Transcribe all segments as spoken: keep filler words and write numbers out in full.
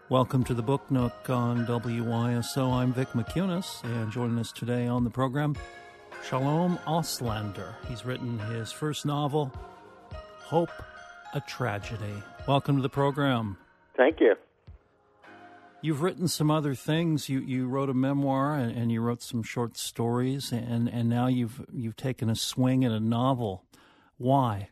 Welcome to the Book Nook on W I S O. I'm Vic McCunis, and joining us today on the program, Shalom Auslander. He's written his first novel, Hope, a Tragedy. Welcome to the program. Thank you. You've written some other things. You you wrote a memoir, and, and you wrote some short stories, and, and now you've you've taken a swing at a novel. Why?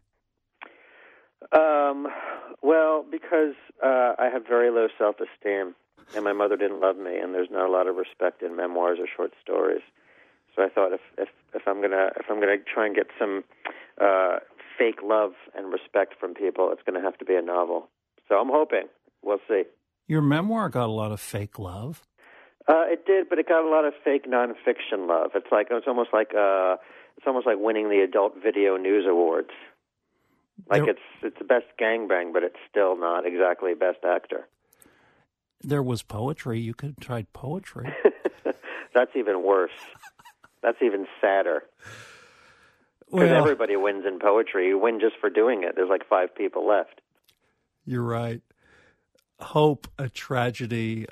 Um, well, because uh, I have very low self-esteem, and my mother didn't love me, and there's not a lot of respect in memoirs or short stories. So I thought if if, if I'm gonna if I'm gonna try and get some uh, fake love and respect from people, it's gonna have to be a novel. So I'm hoping. We'll see. Your memoir got a lot of fake love. Uh, it did, but it got a lot of fake nonfiction love. It's like it's almost like uh, it's almost like winning the Adult Video News Awards. Like there, it's it's the best gangbang, but it's still not exactly best actor. There was poetry. You could have tried poetry. That's even worse. That's even sadder. Because Well, everybody wins in poetry. You win just for doing it. There's like five people left. You're right. Hope, a Tragedy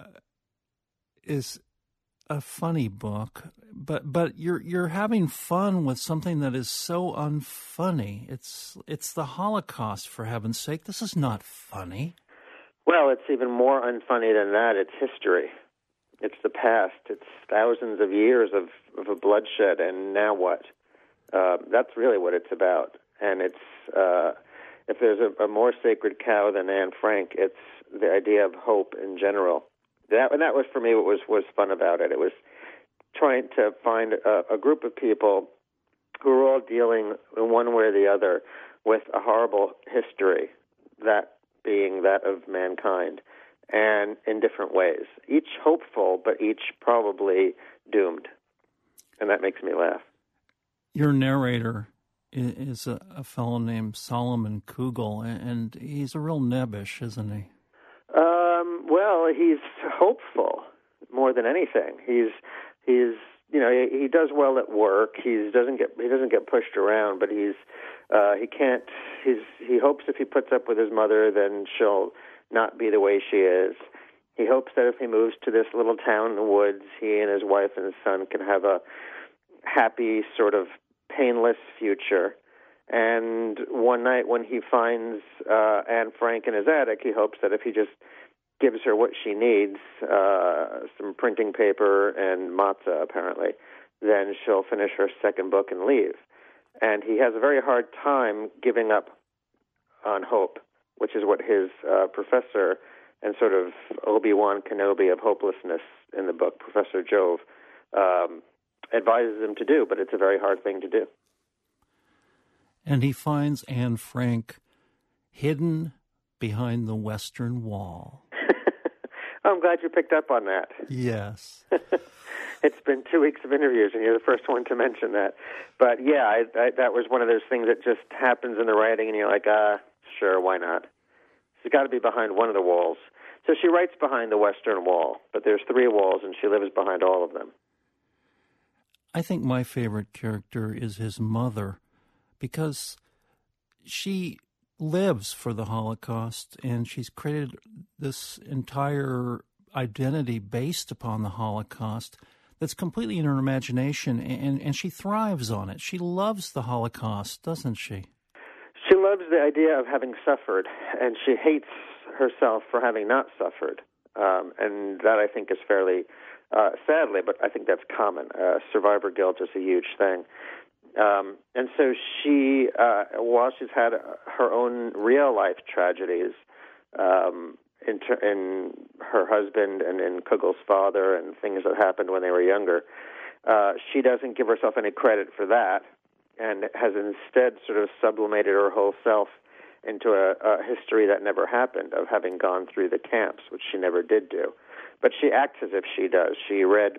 is a funny book, but but you're you're having fun with something that is so unfunny. It's it's the Holocaust, for heaven's sake. This is not funny. Well, it's even more unfunny than that. It's history. It's the past. It's thousands of years of, of a bloodshed, and now what? Uh, that's really what it's about. And it's uh, if there's a, a more sacred cow than Anne Frank, it's the idea of hope in general. That, and that was, for me, what was, was fun about it. It was trying to find a, a group of people who were all dealing in one way or the other with a horrible history, that being that of mankind, and in different ways. Each hopeful, but each probably doomed. And that makes me laugh. Your narrator is a, a fellow named Solomon Kugel, and he's a real nebbish, isn't he? Um, well, he's hopeful more than anything. He's he's you know he, he does well at work. He doesn't get he doesn't get pushed around, but he's uh, he can't. He's he hopes if he puts up with his mother, then she'll not be the way she is. He hopes that if he moves to this little town in the woods, he and his wife and his son can have a happy, sort of painless future. And one night when he finds uh, Anne Frank in his attic, he hopes that if he just gives her what she needs, uh, some printing paper and matzah, apparently, then she'll finish her second book and leave. And he has a very hard time giving up on hope, which is what his uh, professor and sort of Obi-Wan Kenobi of hopelessness in the book, Professor Jove, um, advises him to do, but it's a very hard thing to do. And he finds Anne Frank hidden behind the Western Wall. I'm glad you picked up on that. Yes. It's been two weeks of interviews, and you're the first one to mention that. But, yeah, I, I, that was one of those things that just happens in the writing, and you're like, ah, sure, why not? She's got to be behind one of the walls. So she writes behind the Western Wall, but there's three walls, and she lives behind all of them. I think my favorite character is his mother, because she lives for the Holocaust, and she's created this entire identity based upon the Holocaust that's completely in her imagination, and, and she thrives on it. She loves the Holocaust, doesn't she? She loves the idea of having suffered, and she hates herself for having not suffered. Um, and that, I think, is fairly, uh, sadly, but I think that's common. Uh, survivor guilt is a huge thing. Um, and so she, uh, while she's had her own real-life tragedies um, in, ter- in her husband and in Kugel's father and things that happened when they were younger, uh, she doesn't give herself any credit for that and has instead sort of sublimated her whole self into a, a history that never happened, of having gone through the camps, which she never did do. But she acts as if she does. She read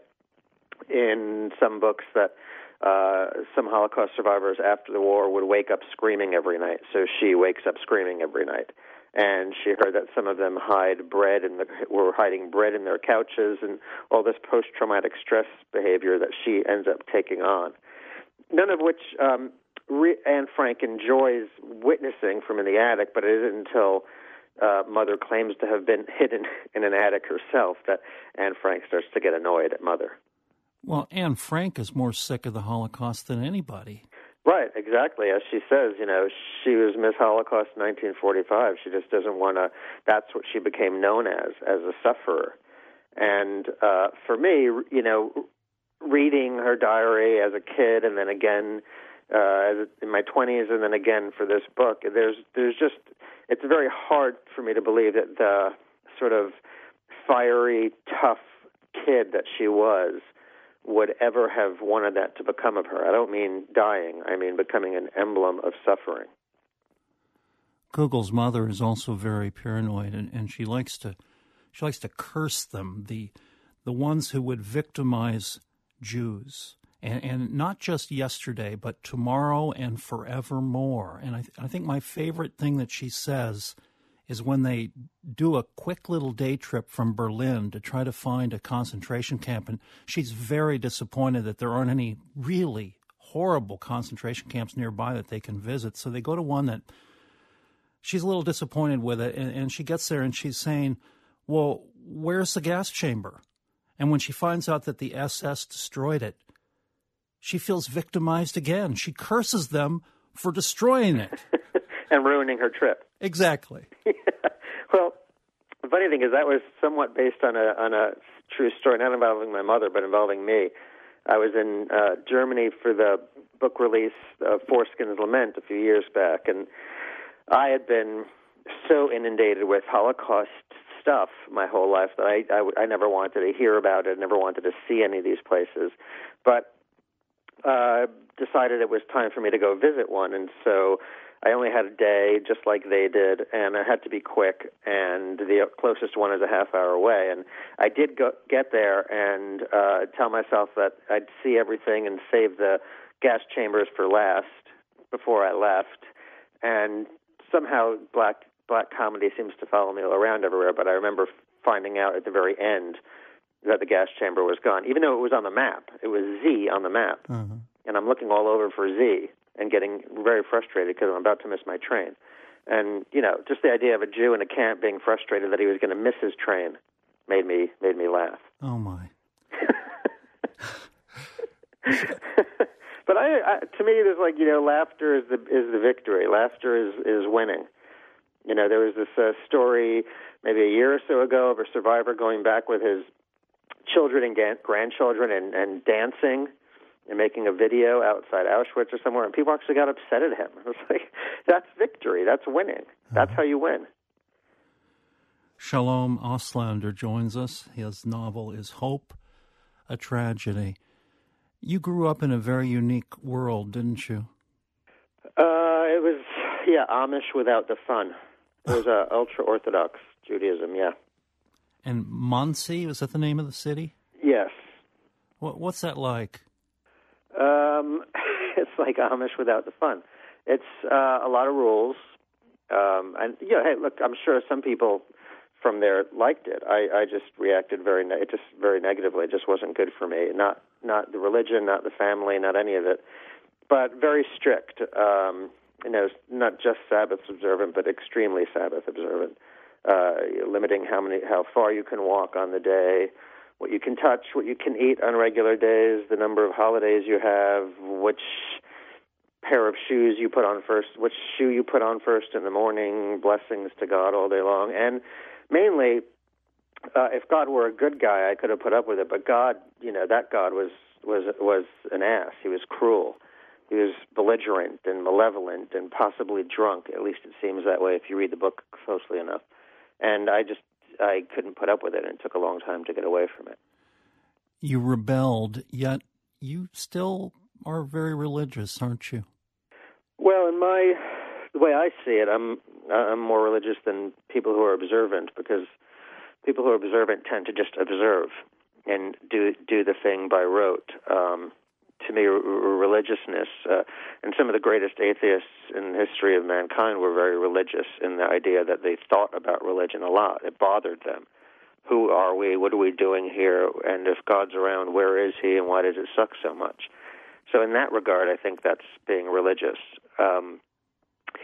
in some books that Uh, some Holocaust survivors after the war would wake up screaming every night, so she wakes up screaming every night. And she heard that some of them hide bread and the, were hiding bread in their couches, and all this post-traumatic stress behavior that she ends up taking on. None of which um, Re- Anne Frank enjoys witnessing from in the attic, but it isn't until uh, mother claims to have been hidden in an attic herself, that Anne Frank starts to get annoyed at Mother. Well, Anne Frank is more sick of the Holocaust than anybody. Right, exactly. As she says, you know, she was Miss Holocaust in nineteen forty-five. She just doesn't want to, that's what she became known as, as a sufferer. And uh, for me, you know, reading her diary as a kid and then again uh, in my twenties and then again for this book, there's there's just, it's very hard for me to believe that the sort of fiery, tough kid that she was would ever have wanted that to become of her. I don't mean dying. I mean becoming an emblem of suffering. Google's mother is also very paranoid, and, and she likes to she likes to curse them, the the ones who would victimize Jews, and, and not just yesterday, but tomorrow and forevermore. And I, th- I think my favorite thing that she says is when they do a quick little day trip from Berlin to try to find a concentration camp, and she's very disappointed that there aren't any really horrible concentration camps nearby that they can visit. So they go to one that she's a little disappointed with it, and, and she gets there and she's saying, well, where's the gas chamber? And when she finds out that the S S destroyed it, she feels victimized again. She curses them for destroying it. And ruining her trip. Exactly. Well, the funny thing is that was somewhat based on a on a true story, not involving my mother, but involving me. I was in uh, Germany for the book release of Foreskin's Lament a few years back, and I had been so inundated with Holocaust stuff my whole life that I, I, I never wanted to hear about it, never wanted to see any of these places. But uh, decided it was time for me to go visit one, and so I only had a day, just like they did, and I had to be quick, and the closest one is a half hour away. And I did go, get there and uh, tell myself that I'd see everything and save the gas chambers for last before I left. And somehow black black comedy seems to follow me around everywhere, but I remember finding out at the very end that the gas chamber was gone, even though it was on the map. It was Z on the map, mm-hmm. And I'm looking all over for Z and getting very frustrated because I'm about to miss my train. And, you know, just the idea of a Jew in a camp being frustrated that he was going to miss his train made me made me laugh. Oh, my. But I, I, to me, there's like, you know, laughter is the is the victory. Laughter is, is winning. You know, there was this uh, story maybe a year or so ago of a survivor going back with his children and ga- grandchildren and, and dancing and making a video outside Auschwitz or somewhere, and people actually got upset at him. I was like, that's victory. That's winning. That's how you win. Shalom Auslander joins us. His novel is Hope, a Tragedy. You grew up in a very unique world, didn't you? Uh, it was, yeah, Amish without the fun. It was uh, ultra-Orthodox Judaism, yeah. And Monsey, was that the name of the city? Yes. What, what's that like? Um, it's like Amish without the fun. It's uh, a lot of rules. Um, and, yeah, hey, look, I'm sure some people from there liked it. I, I just reacted very, ne- it just very negatively. It just wasn't good for me. Not not the religion, not the family, not any of it. But very strict. Um, you know, not just Sabbath observant, but extremely Sabbath observant. Uh, limiting how many, how far you can walk on the day, what you can touch, what you can eat on regular days, the number of holidays you have, which pair of shoes you put on first, which shoe you put on first in the morning, blessings to God all day long. And mainly, uh, if God were a good guy, I could have put up with it. But God, you know, that God was, was, was an ass. He was cruel. He was belligerent and malevolent and possibly drunk. At least it seems that way if you read the book closely enough. And I just, I couldn't put up with it, and it took a long time to get away from it. You rebelled, yet you still are very religious, aren't you? Well, in my, the way I see it, I'm I'm more religious than people who are observant, because people who are observant tend to just observe and do do the thing by rote. Um, to me, r- r- religiousness, uh, and some of the greatest atheists in the history of mankind were very religious in the idea that they thought about religion a lot. It bothered them. Who are we? What are we doing here? And if God's around, where is he, and why does it suck so much? So in that regard, I think that's being religious. Um,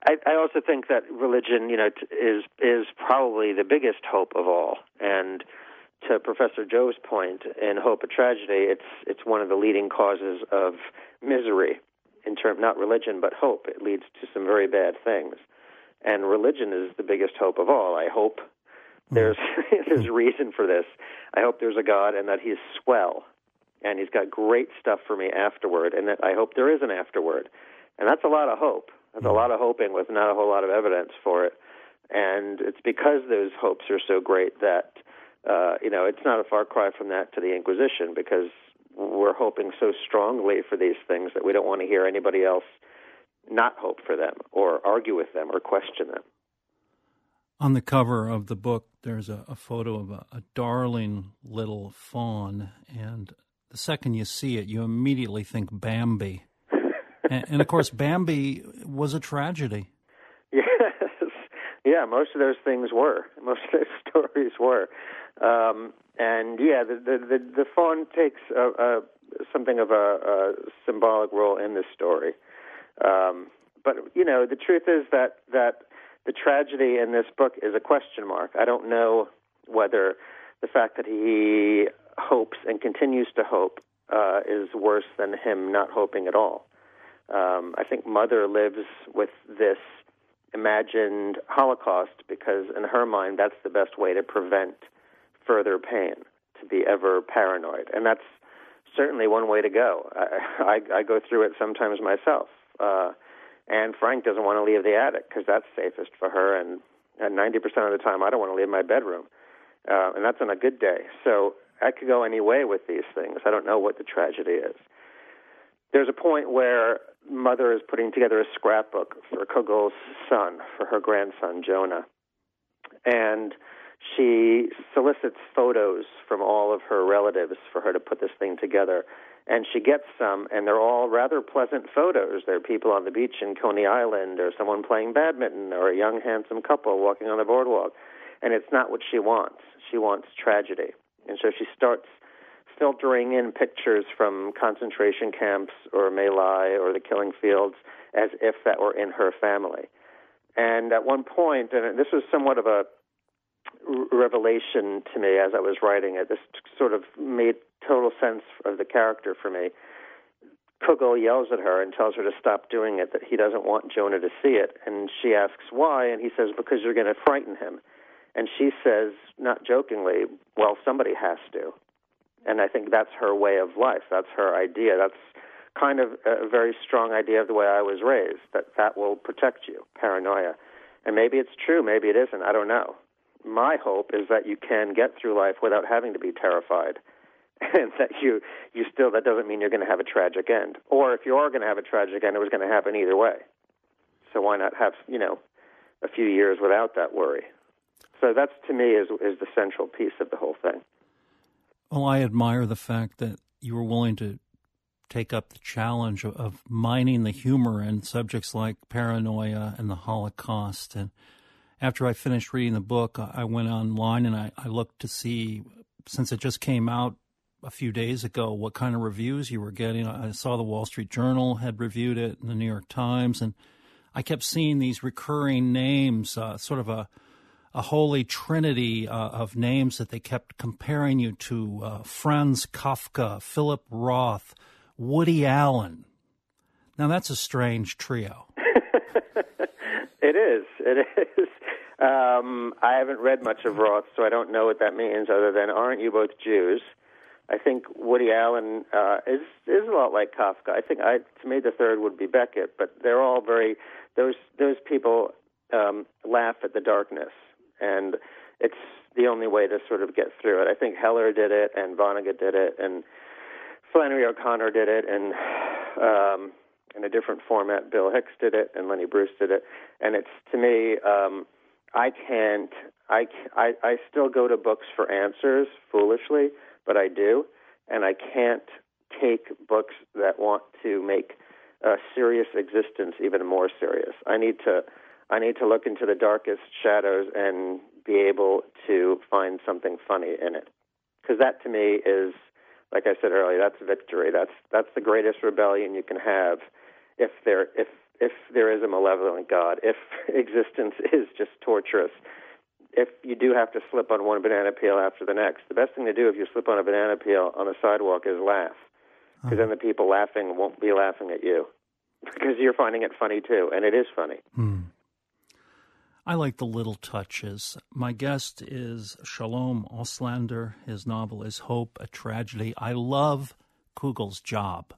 I, I also think that religion, you know, t- is is probably the biggest hope of all. And to Professor Joe's point, in Hope, a Tragedy, it's it's one of the leading causes of misery in term not religion but hope. It leads to some very bad things, and religion is the biggest hope of all. I hope there's there's reason for this. I hope there's a God and that He's swell, and He's got great stuff for me afterward, and that I hope there is an afterward, and that's a lot of hope. That's a lot of hoping with not a whole lot of evidence for it, and it's because those hopes are so great that uh, you know it's not a far cry from that to the Inquisition, because we're hoping so strongly for these things that we don't want to hear anybody else not hope for them or argue with them or question them. On the cover of the book, there's a, a photo of a, a darling little fawn, and the second you see it, you immediately think Bambi. and, and, of course, Bambi was a tragedy. Yes. Yeah, most of those things were. Most of those stories were. Um, and, yeah, the, the, the, the fawn takes a, a, something of a, a symbolic role in this story. Um, but, you know, the truth is that, that the tragedy in this book is a question mark. I don't know whether the fact that he hopes and continues to hope uh, is worse than him not hoping at all. Um, I think Mother lives with this imagined Holocaust because in her mind that's the best way to prevent further pain, to be ever paranoid. And that's certainly one way to go. I, I, I go through it sometimes myself. Uh, and Frank doesn't want to leave the attic because that's safest for her. And, and ninety percent of the time I don't want to leave my bedroom. Uh, and that's on a good day. So I could go any way with these things. I don't know what the tragedy is. There's a point where Mother is putting together a scrapbook for Kugel's son, for her grandson, Jonah. And she solicits photos from all of her relatives for her to put this thing together. And she gets some, and they're all rather pleasant photos. There are people on the beach in Coney Island, or someone playing badminton, or a young, handsome couple walking on the boardwalk. And it's not what she wants. She wants tragedy. And so she starts filtering in pictures from concentration camps or My Lai or the killing fields as if that were in her family. And at one point, and this was somewhat of a revelation to me as I was writing it, this sort of made total sense of the character for me. Kugel yells at her and tells her to stop doing it, that he doesn't want Jonah to see it. And she asks why, and he says, because you're going to frighten him. And she says, not jokingly, well, somebody has to. And I think that's her way of life. That's her idea. That's kind of a very strong idea of the way I was raised, that that will protect you, paranoia. And maybe it's true, maybe it isn't, I don't know. My hope is that you can get through life without having to be terrified, and that you, you still, that doesn't mean you're going to have a tragic end. Or if you are going to have a tragic end, it was going to happen either way. So why not have, you know, a few years without that worry? So that's, to me, is is the central piece of the whole thing. Well, I admire the fact that you were willing to take up the challenge of, of mining the humor in subjects like paranoia and the Holocaust. And after I finished reading the book, I went online and I, I looked to see, since it just came out a few days ago, what kind of reviews you were getting. I saw the Wall Street Journal had reviewed it, and the New York Times, and I kept seeing these recurring names, uh, sort of a a holy trinity uh, of names that they kept comparing you to: uh, Franz Kafka, Philip Roth, Woody Allen. Now, that's a strange trio. It is. It is. Um, I haven't read much of Roth, so I don't know what that means other than, aren't you both Jews? I think Woody Allen uh, is is a lot like Kafka. I think, I, to me, the third would be Beckett, but they're all very, those, those people um, laugh at the darkness. And it's the only way to sort of get through it. I think Heller did it, and Vonnegut did it, and Flannery O'Connor did it, and um, in a different format, Bill Hicks did it, and Lenny Bruce did it. And it's, to me, um, I can't, I, I, I still go to books for answers, foolishly, but I do. And I can't take books that want to make a serious existence even more serious. I need to... I need to look into the darkest shadows and be able to find something funny in it. Because that, to me, is, like I said earlier, that's victory. That's that's the greatest rebellion you can have if there if if there is a malevolent God, if existence is just torturous, if you do have to slip on one banana peel after the next, the best thing to do if you slip on a banana peel on the sidewalk is laugh, because then the people laughing won't be laughing at you, because you're finding it funny too, and it is funny. Hmm. I like the little touches. My guest is Shalom Auslander. His novel is Hope, a Tragedy. I love Kugel's job.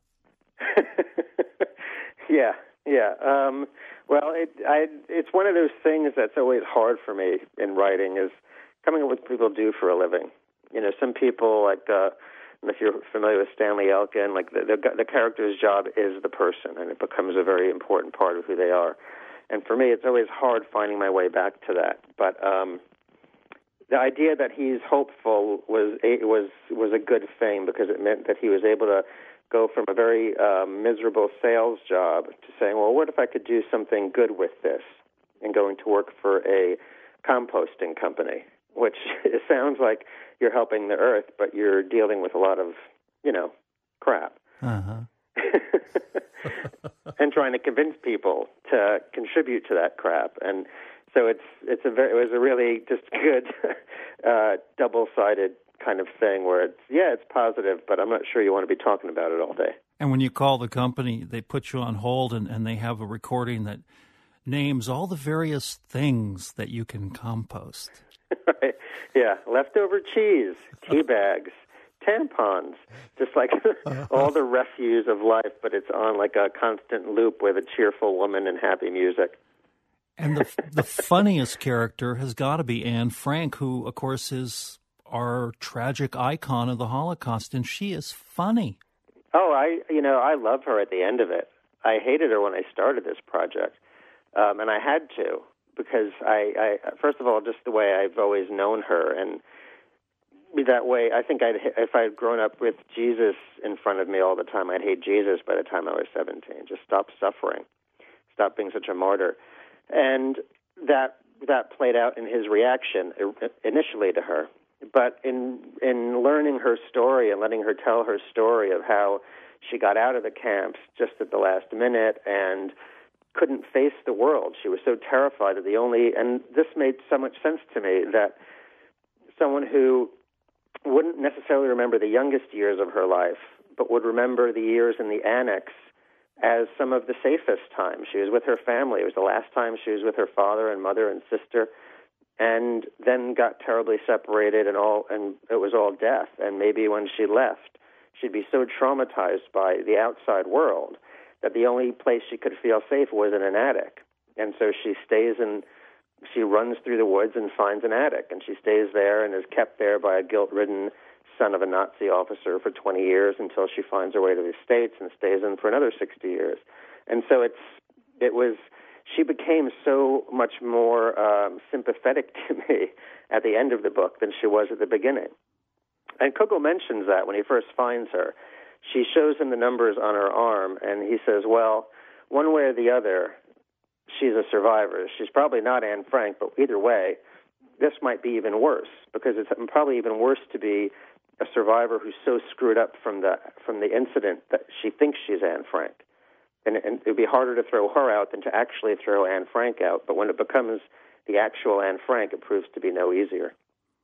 yeah, yeah. Um, well, it, I, it's one of those things that's always hard for me in writing, is coming up with what people do for a living. You know, some people, like, uh, if you're familiar with Stanley Elkin, like the, the, the character's job is the person, and it becomes a very important part of who they are. And for me, it's always hard finding my way back to that. But um, the idea that he's hopeful was a, was was a good thing, because it meant that he was able to go from a very uh, miserable sales job to saying, well, what if I could do something good with this, and going to work for a composting company, which it sounds like you're helping the earth, but you're dealing with a lot of, you know, crap. Uh-huh. And trying to convince people to contribute to that crap. And so it's it's a very, it was a really just good uh, double-sided kind of thing where it's, yeah, it's positive, but I'm not sure you want to be talking about it all day. And when you call the company, they put you on hold, and, and they have a recording that names all the various things that you can compost. Right. Yeah, leftover cheese, tea bags, tampons, just like all the refuse of life, but it's on like a constant loop with a cheerful woman and happy music. And the the funniest character has got to be Anne Frank, who, of course, is our tragic icon of the Holocaust, and she is funny. Oh, I you know, I love her at the end of it. I hated her when I started this project, um, and I had to, because I, I, first of all, just the way I've always known her, and that way, I think I'd, if I'd grown up with Jesus in front of me all the time, I'd hate Jesus by the time I was seventeen. Just stop suffering. Stop being such a martyr. And that that played out in his reaction initially to her. But in in learning her story and letting her tell her story of how she got out of the camps just at the last minute and couldn't face the world. She was so terrified that the only, and this made so much sense to me, that someone who wouldn't necessarily remember the youngest years of her life, but would remember the years in the annex as some of the safest times. She was with her family. It was the last time she was with her father and mother and sister, and then got terribly separated, and all, and it was all death. And maybe when she left, she'd be so traumatized by the outside world that the only place she could feel safe was in an attic. And so she stays in She runs through the woods and finds an attic, and she stays there and is kept there by a guilt-ridden son of a Nazi officer for twenty years until she finds her way to the States and stays in for another sixty years. And so it's it was she became so much more um, sympathetic to me at the end of the book than she was at the beginning. And Kugel mentions that when he first finds her. She shows him the numbers on her arm, and he says, well, one way or the other, she's a survivor. She's probably not Anne Frank, but either way, this might be even worse, because it's probably even worse to be a survivor who's so screwed up from the from the incident that she thinks she's Anne Frank. And, and it would be harder to throw her out than to actually throw Anne Frank out. But when it becomes the actual Anne Frank, it proves to be no easier.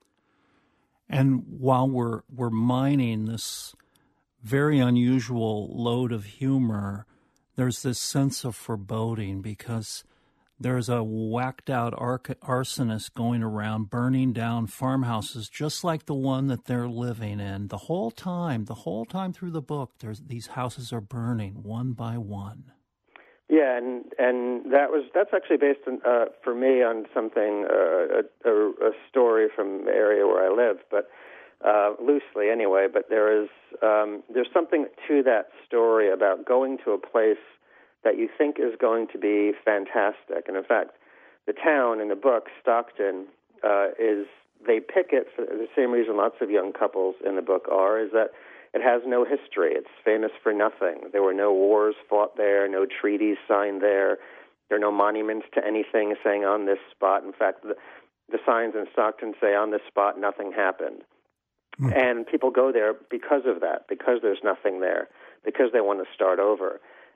And while we're we're mining this very unusual load of humor, there's this sense of foreboding, because there's a whacked-out ar- arsonist going around burning down farmhouses just like the one that they're living in. The whole time, the whole time through the book, there's these houses are burning one by one. Yeah, and and that was that's actually based on, uh, for me on something uh, a, a, a story from the area where I live, but uh, loosely anyway. But there is um, there's something to that story about going to a place that you think is going to be fantastic, and in fact, the town in the book, Stockton, uh, is they pick it for the same reason lots of young couples in the book are, is that it has no history. It's famous for nothing. There were no wars fought there, no treaties signed there. There are no monuments to anything saying on this spot. In fact, the, the signs in Stockton say on this spot nothing happened. Mm. And people go there because of that, because there's nothing there, because they want to start over.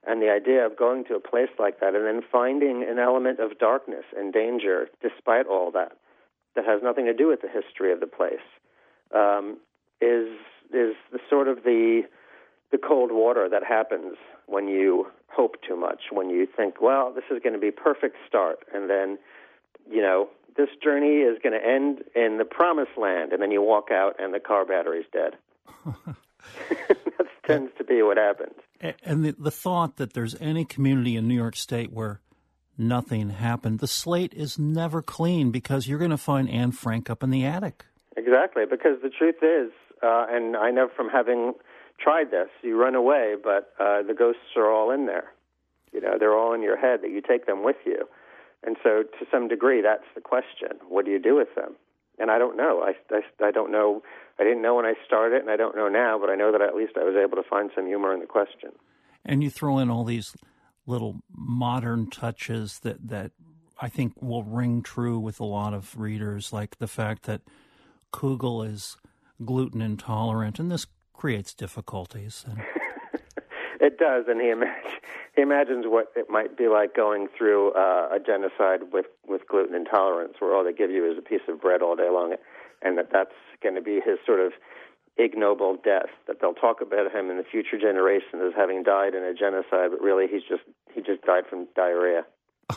And the idea of going to a place like that and then finding an element of darkness and danger despite all that, that has nothing to do with the history of the place, um, is is the sort of the the cold water that happens when you hope too much, when you think, well, this is going to be perfect start, and then, you know, this journey is going to end in the promised land, and then you walk out and the car battery's dead. That tends to be what happens. And the, the thought that there's any community in New York State where nothing happened, the slate is never clean because you're going to find Anne Frank up in the attic. Exactly, because the truth is, uh, and I know from having tried this, you run away, but uh, the ghosts are all in there. You know, they're all in your head, that you take them with you. And so to some degree, that's the question. What do you do with them? And I don't know. I, I, I don't know. I didn't know when I started, and I don't know now, but I know that at least I was able to find some humor in the question. And you throw in all these little modern touches that, that I think will ring true with a lot of readers, like the fact that Kugel is gluten intolerant, and this creates difficulties. And it does, and he, imag- he imagines what it might be like going through uh, a genocide with, with gluten intolerance, where all they give you is a piece of bread all day long, and that that's going to be his sort of ignoble death, that they'll talk about him in the future generations as having died in a genocide, but really he's just he just died from diarrhea.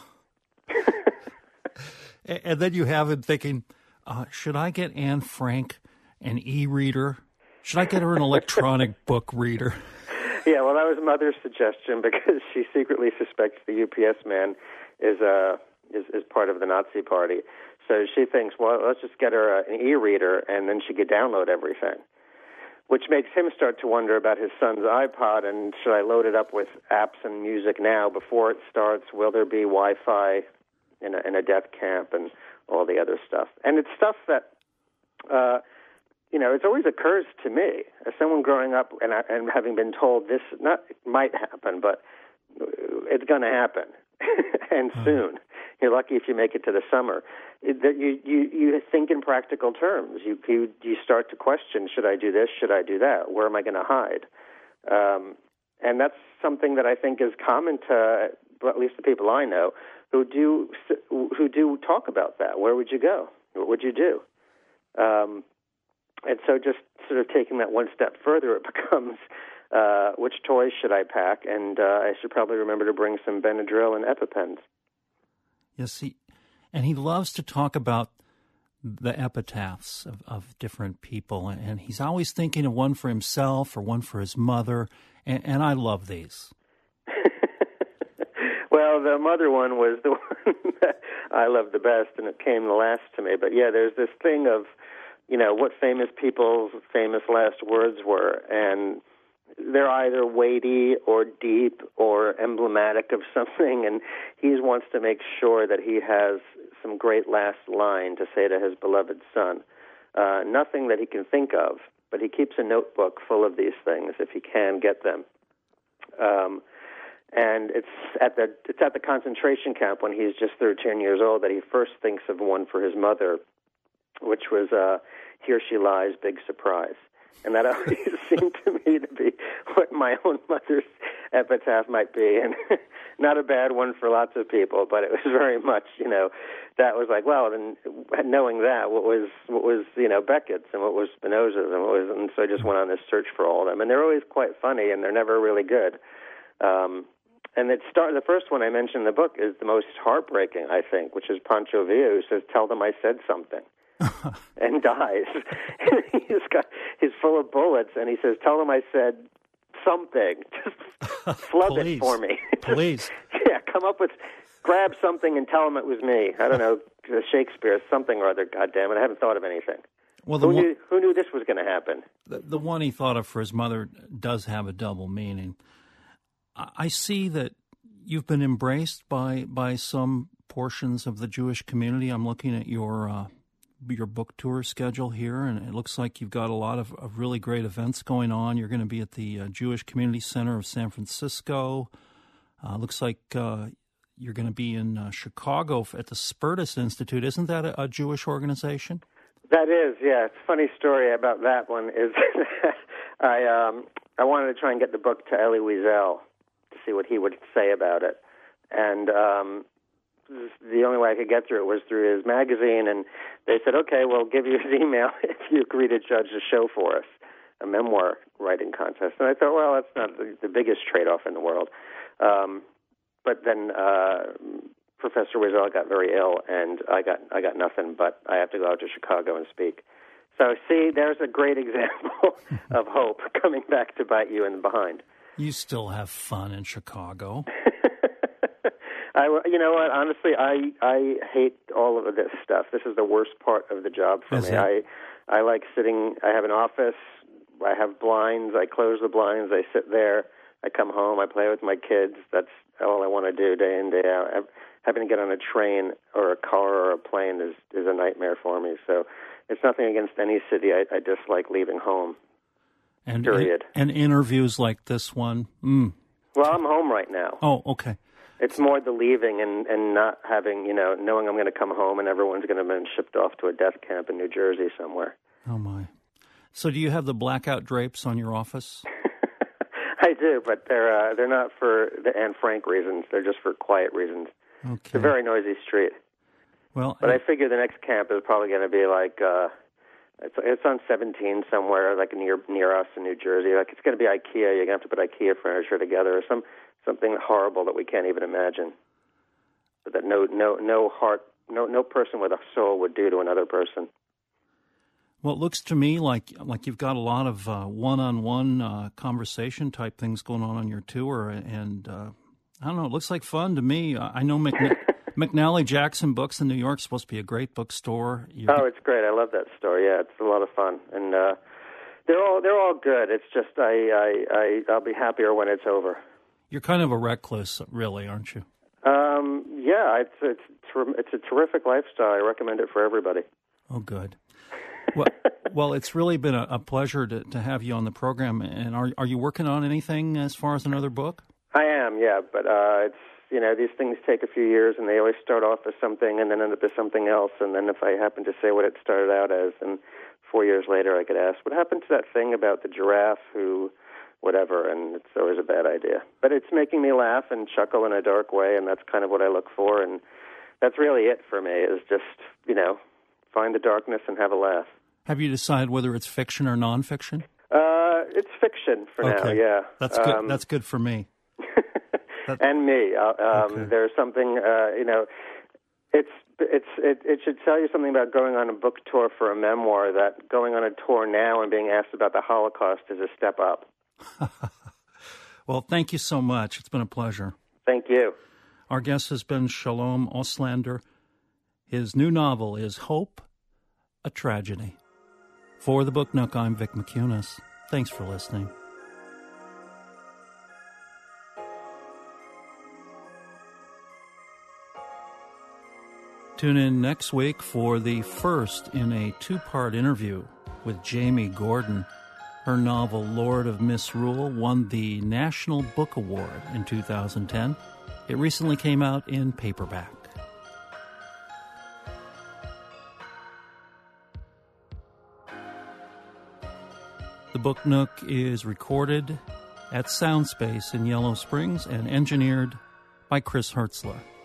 And then you have him thinking, uh, should I get Anne Frank an e-reader? Should I get her an electronic book reader? Yeah, well, that was Mother's suggestion, because she secretly suspects the U P S man is uh is, is part of the Nazi Party. So she thinks, well, let's just get her an e-reader, and then she could download everything, which makes him start to wonder about his son's iPod, and should I load it up with apps and music now before it starts? Will there be Wi-Fi in a, in a death camp and all the other stuff? And it's stuff that, uh, you know, it always occurs to me, as someone growing up and, and having been told this not might happen, but it's going to happen, and huh. soon. You're lucky if you make it to the summer. That you, you, you think in practical terms. You, you you start to question, should I do this? Should I do that? Where am I going to hide? Um, and that's something that I think is common to, well, at least the people I know, who do who do talk about that. Where would you go? What would you do? Um, and so just sort of taking that one step further, it becomes, uh, which toys should I pack? And uh, I should probably remember to bring some Benadryl and EpiPens. Yes, he, and he loves to talk about the epitaphs of, of different people, and he's always thinking of one for himself or one for his mother, and, and I love these. Well, the mother one was the one that I loved the best, and it came the last to me. But yeah, there's this thing of, you know, what famous people's famous last words were, and they're either weighty or deep or emblematic of something, and he wants to make sure that he has some great last line to say to his beloved son. Uh, nothing that he can think of, but he keeps a notebook full of these things if he can get them. Um, and it's at the it's at the concentration camp when he's just thirteen years old that he first thinks of one for his mother, which was uh, "Here She Lies, Big Surprise." And that always seemed to me to be what my own mother's epitaph might be. And not a bad one for lots of people, but it was very much, you know, that was like, well, then knowing that, what was, what was you know, Beckett's and what was Spinoza's and what was, and so I just went on this search for all of them. And they're always quite funny, and they're never really good. Um, and it start, the first one I mentioned in the book is the most heartbreaking, I think, which is Pancho Villa, who says, "Tell them I said something." And dies. he's got he's full of bullets, and he says, "Tell them I said something. Just flub it for me. Please, yeah, come up with, grab something and tell them it was me. I don't know, Shakespeare, something or other. God damn it, I haven't thought of anything. Well, the who one, knew who knew this was going to happen? The, the one he thought of for his mother does have a double meaning. I, I see that you've been embraced by by some portions of the Jewish community. I'm looking at your. Uh, your book tour schedule here, and it looks like you've got a lot of, of really great events going on. You're going to be at the uh, Jewish Community Center of San Francisco. Uh, looks like uh, you're going to be in uh, Chicago at the Spertus Institute. Isn't that a, a Jewish organization? That is, yeah. It's a funny story about that one is I um, I wanted to try and get the book to Elie Wiesel to see what he would say about it. And um, the only way I could get through it was through his magazine, and they said, okay, we'll give you his email if you agree to judge the show for us, a memoir writing contest. And I thought, well, that's not the, the biggest trade-off in the world. Um, but then uh, Professor Wiesel got very ill, and I got I got nothing, but I have to go out to Chicago and speak. So, see, there's a great example of hope coming back to bite you in the behind. You still have fun in Chicago. I, you know what? Honestly, I I hate all of this stuff. This is the worst part of the job for Is me. it? I I like sitting. I have an office. I have blinds. I close the blinds. I sit there. I come home. I play with my kids. That's all I want to do day in, day out. I, having to get on a train or a car or a plane is is a nightmare for me. So it's nothing against any city. I, I dislike leaving home. And Period. And interviews like this one. Mm. Well, I'm home right now. Oh, okay. It's more the leaving and, and not having, you know, knowing I'm going to come home and everyone's going to have been shipped off to a death camp in New Jersey somewhere. Oh, my. So do you have the blackout drapes on your office? I do, but they're uh, they're not for the Anne Frank reasons. They're just for quiet reasons. Okay. It's a very noisy street. Well, But I figure the next camp is probably going to be like, uh, it's, it's on seventeen somewhere, like near near us in New Jersey. Like it's going to be IKEA. You're going to have to put IKEA furniture together or some... something horrible that we can't even imagine, but that no, no, no heart, no, no person with a soul would do to another person. Well, it looks to me like like you've got a lot of uh, one-on-one uh, conversation type things going on on your tour, and uh, I don't know. It looks like fun to me. I know McN- McNally Jackson Books in New York is supposed to be a great bookstore. You're... Oh, it's great. I love that store. Yeah, it's a lot of fun, and uh, they're all they're all good. It's just I, I, I I'll be happier when it's over. You're kind of a recluse, really, aren't you? Um, yeah, it's it's ter- it's a terrific lifestyle. I recommend it for everybody. Oh, good. Well, well, it's really been a, a pleasure to, to have you on the program. And are are you working on anything as far as another book? I am, yeah, but uh, it's you know these things take a few years, and they always start off as something, and then end up as something else. And then if I happen to say what it started out as, then four years later I could ask, what happened to that thing about the giraffe who? Whatever, and it's always a bad idea. But it's making me laugh and chuckle in a dark way, and that's kind of what I look for, and that's really it for me, is just, you know, find the darkness and have a laugh. Have you decided whether it's fiction or nonfiction? Uh, it's fiction for okay. now, yeah. That's good. Um, That's good for me. that... And me. Uh, um, okay. There's something, uh, you know, it's it's it, it should tell you something about going on a book tour for a memoir, that going on a tour now and being asked about the Holocaust is a step up. Well, thank you so much. It's been a pleasure. Thank you. Our guest has been Shalom Auslander. His new novel is Hope, a Tragedy. For the Book Nook, I'm Vic McCunis. Thanks for listening. Tune in next week for the first in a two-part interview with Jamie Gordon. Her novel, Lord of Misrule, won the National Book Award in two thousand ten. It recently came out in paperback. The Book Nook is recorded at Soundspace in Yellow Springs and engineered by Chris Hertzler.